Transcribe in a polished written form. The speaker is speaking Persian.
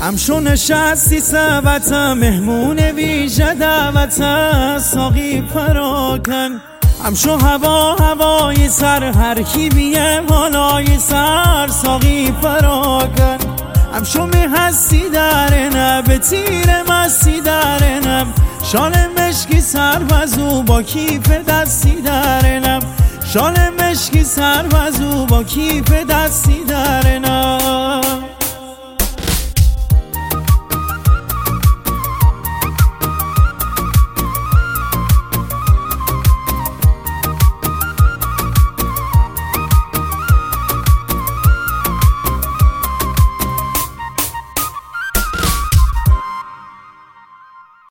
همشو نشستی سبتا مهمون ویژه دعوتا ساقی پراکن همشو هوای سر هر کی بیه بالای سر ساقی پراکن همشو میهستی درنم به تیر مستی درنم شال مشکی سر وزو با کیف دستی درنم شال مشکی سر وزو با کیف دستی درنم